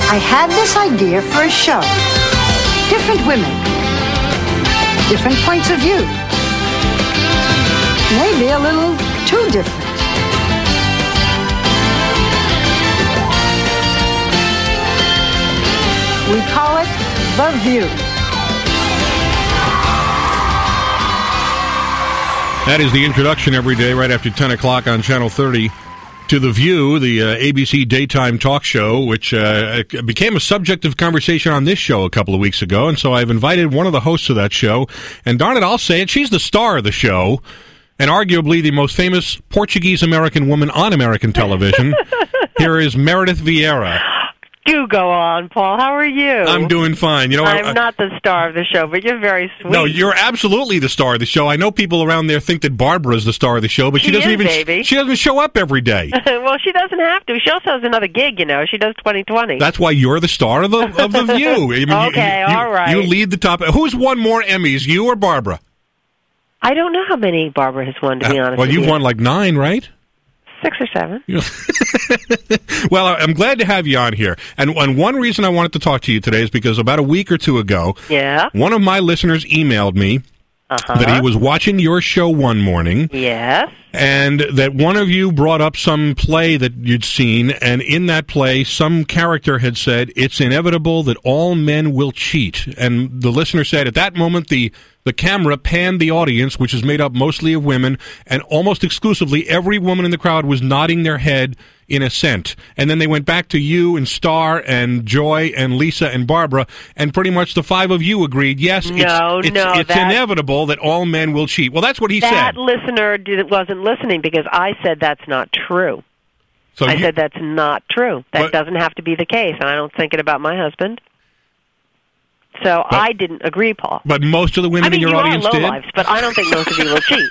I had this idea for a show. Different women. Different points of view. Maybe a little too different. We call it The View. That is the introduction every day right after 10 o'clock on Channel 30 to The View, the ABC daytime talk show, which became a subject of conversation on this show a couple of weeks ago. And so I've invited one of the hosts of that show. And darn it, I'll say it, she's the star of the show and arguably the most famous Portuguese-American woman on American television. Here is Meredith Vieira. Do go on, Paul. How are you? I'm doing fine. You know, I'm not the star of the show, but you're very sweet. No, you're absolutely the star of the show. I know people around there think that Barbara is the star of the show, but she doesn't she doesn't show up every day. Well, she doesn't have to. She also has another gig, you know. She does 2020. That's why you're the star of the View. I mean, okay, all right. You lead the top. Who's won more Emmys, you or Barbara? I don't know how many Barbara has won, to be honest with you. Well, you've won like 9, right? 6 or 7. Well, I'm glad to have you on here. And one reason I wanted to talk to you today is because about a week or two ago, one of my listeners emailed me that he was watching your show one morning. Yes. And that one of you brought up some play that you'd seen, and in that play, some character had said, "It's inevitable that all men will cheat." And the listener said, at that moment, the camera panned the audience, which is made up mostly of women, and almost exclusively every woman in the crowd was nodding their head in assent. And then they went back to you and Star and Joy and Lisa and Barbara, and pretty much the 5 of you agreed, yes, it's inevitable that all men will cheat. Well, that's what he said. That listener wasn't listening because I said that's not true. So I said that's not true. That doesn't have to be the case, and I don't think it about my husband. So I didn't agree, Paul. But most of the women in your audience did? I mean, you are low-lives, but I don't think most of you will cheat.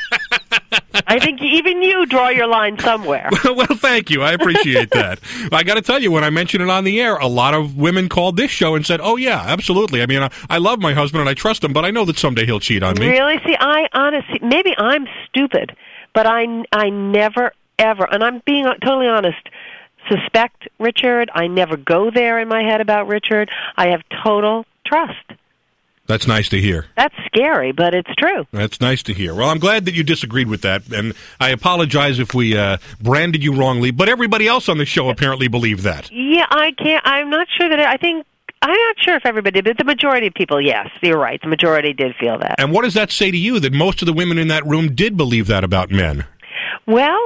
I think even you draw your line somewhere. Well, thank you. I appreciate that. I got to tell you, when I mentioned it on the air, a lot of women called this show and said, "Oh, yeah, absolutely. I mean, I love my husband and I trust him, but I know that someday he'll cheat on me." Really? See, I honestly, maybe I'm stupid, but I never, ever, and I'm being totally honest, suspect Richard. I never go there in my head about Richard. I have total trust. That's nice to hear. That's scary, but it's true. That's nice to hear. Well, I'm glad that you disagreed with that, and I apologize if we branded you wrongly, but everybody else on the show apparently believed that. Yeah, I'm not sure that, I'm not sure if everybody did, but the majority of people, yes, you're right. The majority did feel that. And what does that say to you, that most of the women in that room did believe that about men? Well,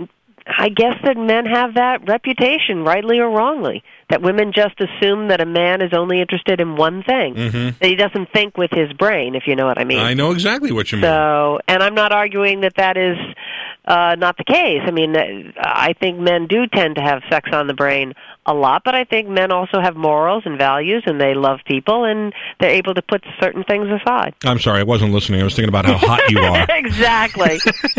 I guess that men have that reputation, rightly or wrongly, that women just assume that a man is only interested in one thing, that he doesn't think with his brain, if you know what I mean. I know exactly what you mean. So, and I'm not arguing that is not the case. I mean, I think men do tend to have sex on the brain a lot, but I think men also have morals and values, and they love people, and they're able to put certain things aside. I'm sorry, I wasn't listening. I was thinking about how hot you are. Exactly.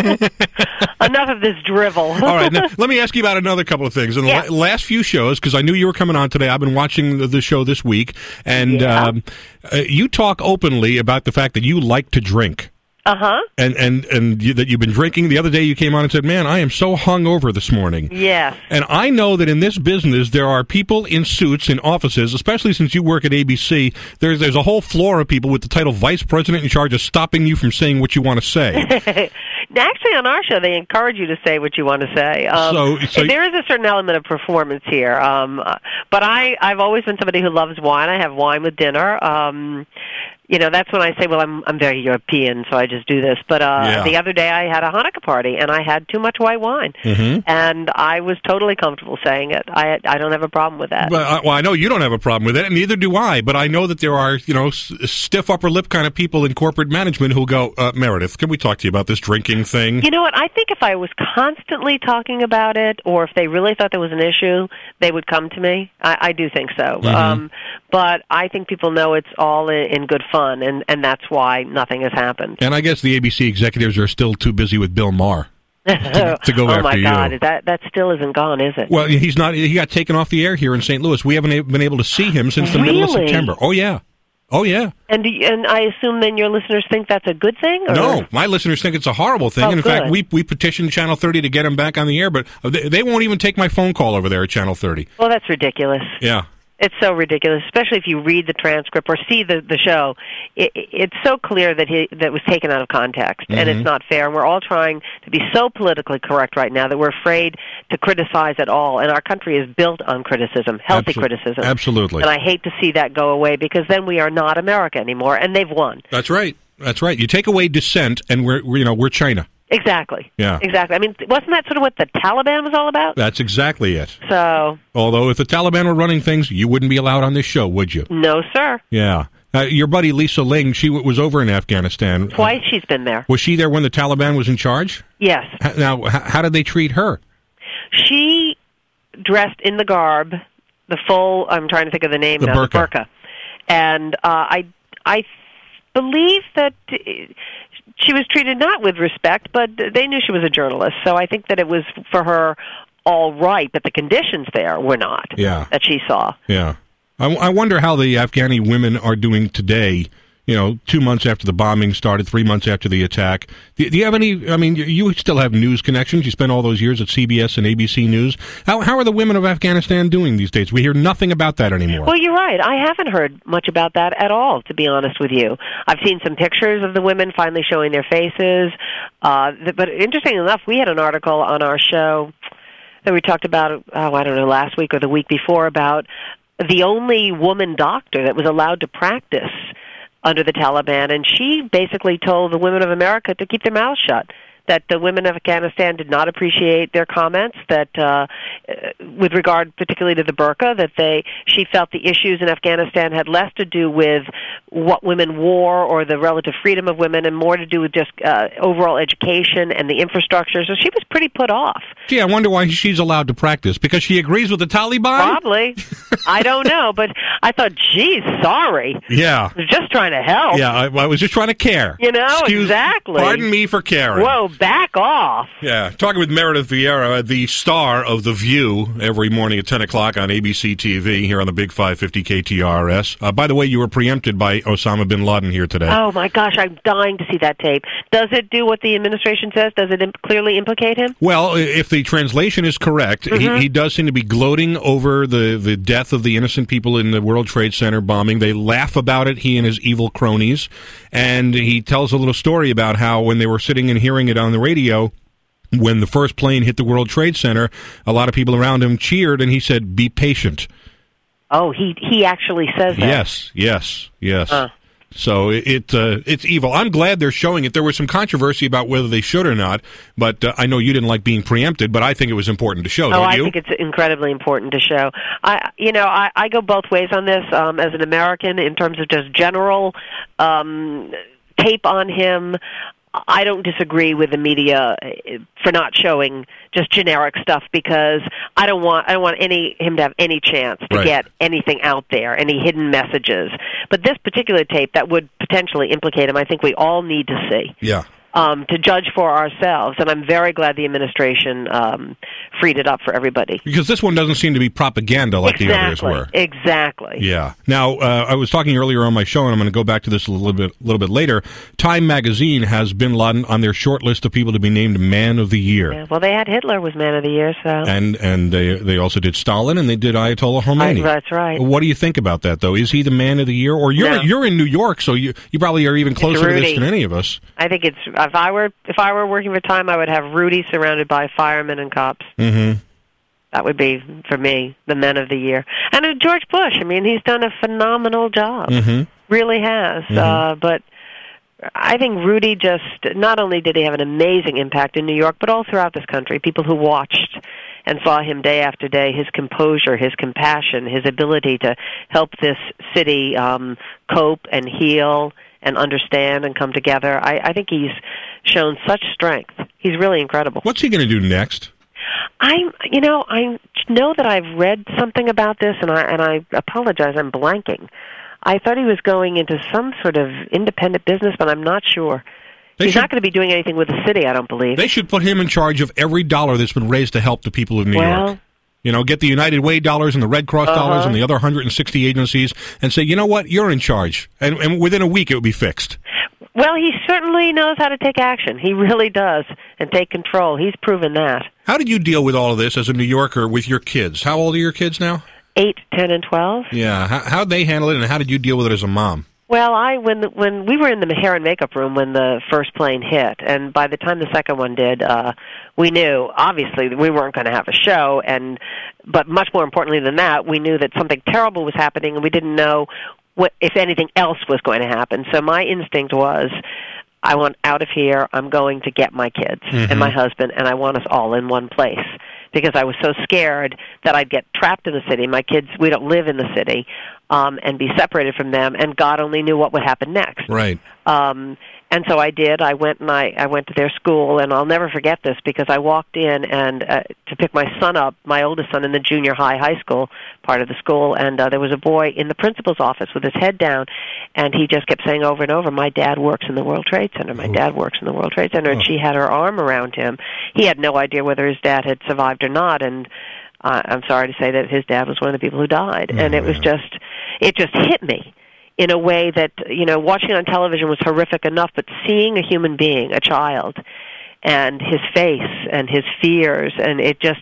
Enough of this drivel. All right, now, let me ask you about another couple of things. In the last few shows, because I knew you were coming on today, I've been watching the show this week, and you talk openly about the fact that you like to drink. And that you've been drinking. The other day you came on and said, "Man, I am so hungover this morning." Yes. And I know that in this business there are people in suits in offices, especially since you work at ABC. There's a whole floor of people with the title Vice President in charge of stopping you from saying what you want to say. Actually, on our show, they encourage you to say what you want to say. So there is a certain element of performance here. But I've always been somebody who loves wine. I have wine with dinner. You know, that's when I say, well, I'm very European, so I just do this. But the other day I had a Hanukkah party, and I had too much white wine. And I was totally comfortable saying it. I don't have a problem with that. Well, I know you don't have a problem with it, and neither do I. But I know that there are, stiff upper lip kind of people in corporate management who go, Meredith, can we talk to you about this drinking thing? You know what? I think if I was constantly talking about it, or if they really thought there was an issue, they would come to me. I do think so. But I think people know it's all in good fun, and that's why nothing has happened. And I guess the ABC executives are still too busy with Bill Maher to go after you. Oh, my God. That still isn't gone, is it? Well, he's not. He got taken off the air here in St. Louis. We haven't been able to see him since the middle of September. Oh, yeah. Oh, yeah. And I assume then your listeners think that's a good thing? Or? No, my listeners think it's a horrible thing. In fact, we petitioned Channel 30 to get him back on the air, but they won't even take my phone call over there at Channel 30. Well, that's ridiculous. Yeah. It's so ridiculous, especially if you read the transcript or see the show. It's so clear that was taken out of context, and it's not fair. And we're all trying to be so politically correct right now that we're afraid to criticize at all. And our country is built on criticism, healthy criticism. Absolutely. And I hate to see that go away, because then we are not America anymore, and they've won. That's right. That's right. You take away dissent, and we're China. Exactly. Yeah. Exactly. I mean, wasn't that sort of what the Taliban was all about? That's exactly it. So. Although if the Taliban were running things, you wouldn't be allowed on this show, would you? No, sir. Yeah. Your buddy Lisa Ling, she was over in Afghanistan. Twice she's been there. Was she there when the Taliban was in charge? Yes. Now, how did they treat her? She dressed in the garb, the full, I'm trying to think of the name now, the burqa. And I believe that she was treated not with respect, but they knew she was a journalist, so I think that it was for her all right, but the conditions there were not that she saw. Yeah. I wonder how the Afghani women are doing today, 2 months after the bombing started, 3 months after the attack. Do you have any, I mean, you still have news connections. You spent all those years at CBS and ABC News. How are the women of Afghanistan doing these days? We hear nothing about that anymore. Well, you're right. I haven't heard much about that at all, to be honest with you. I've seen some pictures of the women finally showing their faces. But interestingly enough, we had an article on our show that we talked about, last week or the week before, about the only woman doctor that was allowed to practice under the Taliban, and she basically told the women of America to keep their mouths shut, that the women of Afghanistan did not appreciate their comments, that with regard particularly to the burqa, that she felt the issues in Afghanistan had less to do with what women wore or the relative freedom of women and more to do with just overall education and the infrastructure. So she was pretty put off. Gee, I wonder why she's allowed to practice. Because she agrees with the Taliban? Probably. I don't know, but I thought, geez, sorry. Yeah. I was just trying to help. Yeah, I was just trying to care. Exactly. Pardon me for caring. Whoa, back off. Yeah, talking with Meredith Vieira, the star of The View, every morning at 10 o'clock on ABC TV here on the Big 550 KTRS. By the way, you were preempted by Osama bin Laden here today. Oh, my gosh, I'm dying to see that tape. Does it do what the administration says? Does it clearly implicate him? Well, if the translation is correct, he does seem to be gloating over the death of the innocent people in the World Trade Center bombing. They laugh about it, he and his evil cronies, and he tells a little story about how when they were sitting and hearing it on the radio, when the first plane hit the World Trade Center, a lot of people around him cheered, and he said, "Be patient." Oh, he actually says that? Yes. So it's evil. I'm glad they're showing it. There was some controversy about whether they should or not, but I know you didn't like being preempted, but I think it was important to show, don't you? I think it's incredibly important to show. I go both ways on this as an American in terms of just general tape on him. I don't disagree with the media for not showing just generic stuff, because I don't want him to have any chance to get anything out there, any hidden messages. But this particular tape that would potentially implicate him, I think we all need to see. Yeah. To judge for ourselves, and I'm very glad the administration freed it up for everybody. Because this one doesn't seem to be propaganda like the others were. Exactly. Yeah. Now, I was talking earlier on my show, and I'm going to go back to this a little bit later. Time Magazine has Bin Laden on their short list of people to be named Man of the Year. Yeah, well, they had Hitler was Man of the Year, so. And they also did Stalin, and they did Ayatollah Khomeini. That's right. What do you think about that, though? Is he the Man of the Year? Or you're in New York, so you probably are even closer to this than any of us. I think it's. If I were working for Time, I would have Rudy surrounded by firemen and cops. Mm-hmm. That would be, for me, the Men of the Year. And George Bush, I mean, he's done a phenomenal job. Mm-hmm. Really has. Mm-hmm. But I think Rudy just, not only did he have an amazing impact in New York, but all throughout this country. People who watched and saw him day after day, his composure, his compassion, his ability to help this city cope and heal and understand and come together. I think he's shown such strength. He's really incredible. What's he going to do next? I know that I've read something about this, and I apologize, I'm blanking. I thought he was going into some sort of independent business, but I'm not sure. He's not going to be doing anything with the city, I don't believe. They should put him in charge of every dollar that's been raised to help the people of New York. Get the United Way dollars and the Red Cross dollars and the other 160 agencies and say, you know what, you're in charge. And within a week it will be fixed. Well, he certainly knows how to take action. He really does, and take control. He's proven that. How did you deal with all of this as a New Yorker with your kids? How old are your kids now? 8, 10, and 12. Yeah. How'd they handle it, and how did you deal with it as a mom? Well, when we were in the hair and makeup room when the first plane hit, and by the time the second one did, we knew, obviously, that we weren't going to have a show, but much more importantly than that, we knew that something terrible was happening, and we didn't know if anything else was going to happen. So my instinct was, I want out of here, I'm going to get my kids and my husband, and I want us all in one place. Because I was so scared that I'd get trapped in the city. My kids, we don't live in the city, and be separated from them, and God only knew what would happen next. Right. And so I did. I went to their school, and I'll never forget this because I walked in and to pick my son up, my oldest son, in the junior high school part of the school, and there was a boy in the principal's office with his head down, and he just kept saying over and over, "My dad works in the World Trade Center. My dad works in the World Trade Center." And she had her arm around him. He had no idea whether his dad had survived or not, and I'm sorry to say that his dad was one of the people who died, and it just hit me in a way that, watching on television was horrific enough, but seeing a human being, a child, and his face and his fears, and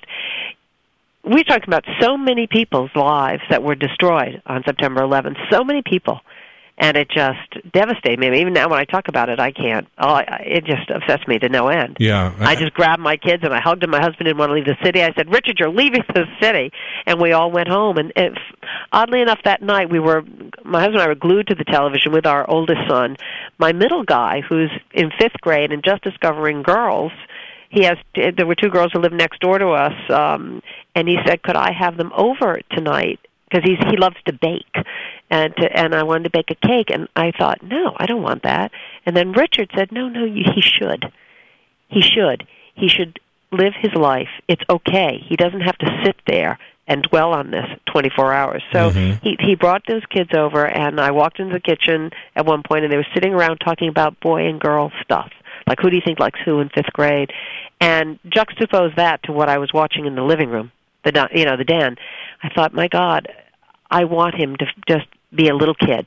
we talked about so many people's lives that were destroyed on September 11th, so many people. And it just devastated me. Even now when I talk about it, I can't. It just upsets me to no end. Yeah. I just grabbed my kids and I hugged them. My husband didn't want to leave the city. I said, "Richard, you're leaving the city." And we all went home. And oddly enough, that night, my husband and I were glued to the television with our oldest son. My middle guy, who's in 5th grade and just discovering girls, there were 2 girls who lived next door to us, and he said, "Could I have them over tonight?" Because he loves to bake. And I wanted to bake a cake, and I thought, no, I don't want that. And then Richard said, no, he should. He should live his life. It's okay. He doesn't have to sit there and dwell on this 24 hours. So he brought those kids over, and I walked into the kitchen at one point, and they were sitting around talking about boy and girl stuff. Like, who do you think likes who in 5th grade? And juxtapose that to what I was watching in the living room, the den. I thought, my God, I want him to just be a little kid.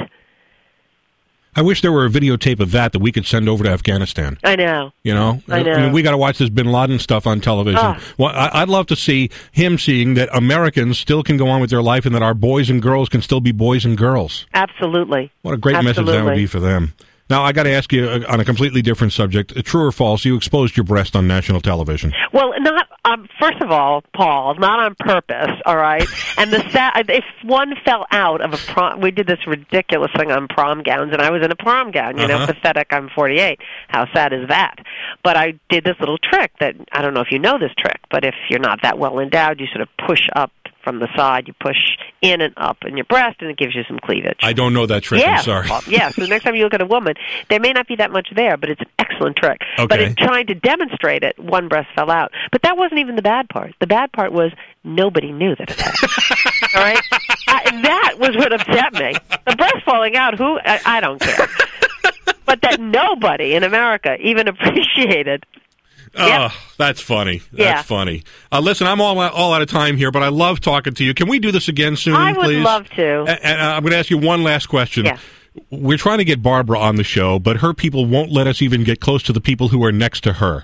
I wish there were a videotape of that we could send over to Afghanistan. I know. I mean, we got to watch this Bin Laden stuff on television. Oh. Well, I'd love to see him seeing that Americans still can go on with their life and that our boys and girls can still be boys and girls. Absolutely. What a great message that would be for them. Now, I got to ask you on a completely different subject. True or false, you exposed your breast on national television? Well, not, first of all, Paul, not on purpose, all right? And if one fell out of a prom, we did this ridiculous thing on prom gowns, and I was in a prom gown, pathetic, I'm 48. How sad is that? But I did this little trick that, I don't know if you know this trick, but if you're not that well endowed, you sort of push up from the side, you push in and up in your breast, and it gives you some cleavage. I don't know that trick, I'm sorry. Yeah, so the next time you look at a woman, there may not be that much there, but it's an excellent trick. Okay. But in trying to demonstrate it, one breast fell out. But that wasn't even the bad part. The bad part was nobody knew that it happened. All right? That was what upset me. The breast falling out, I don't care. But that nobody in America even appreciated. Oh, that's funny. That's funny. Listen, I'm all out of time here, but I love talking to you. Can we do this again soon, please? I would love to. And I'm going to ask you one last question. Yes. We're trying to get Barbara on the show, but her people won't let us even get close to the people who are next to her.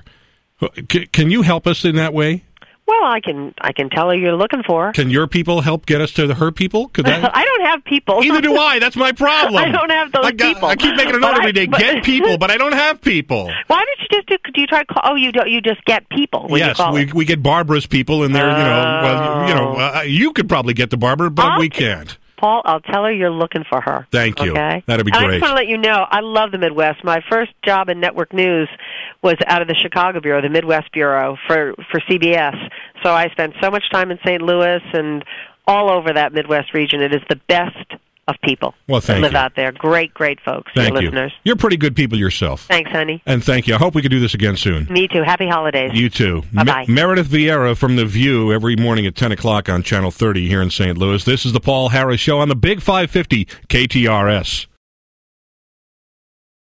Can you help us in that way? Well, I can tell her you're looking for her. Can your people help get us to her people? I don't have people. Neither do I. That's my problem. I don't have those people. I keep making a note every day. Get people, but I don't have people. Why don't you just do you try? You just get people. When yes, you call we get Barbara's people, and they're you could probably get to Barbara, but we can't. Paul, I'll tell her you're looking for her. Thank you. Okay? That'd be great. I just want to let you know, I love the Midwest. My first job in network news was out of the Chicago Bureau, the Midwest Bureau, for CBS. So I spent so much time in St. Louis and all over that Midwest region. It is the best of people that live out there. Great, great folks. Thank you. Listeners. You're pretty good people yourself. Thanks, honey. And thank you. I hope we can do this again soon. Me too. Happy holidays. You too. Bye-bye. Meredith Vieira from The View every morning at 10 o'clock on Channel 30 here in St. Louis. This is the Paul Harris Show on the Big 550 KTRS.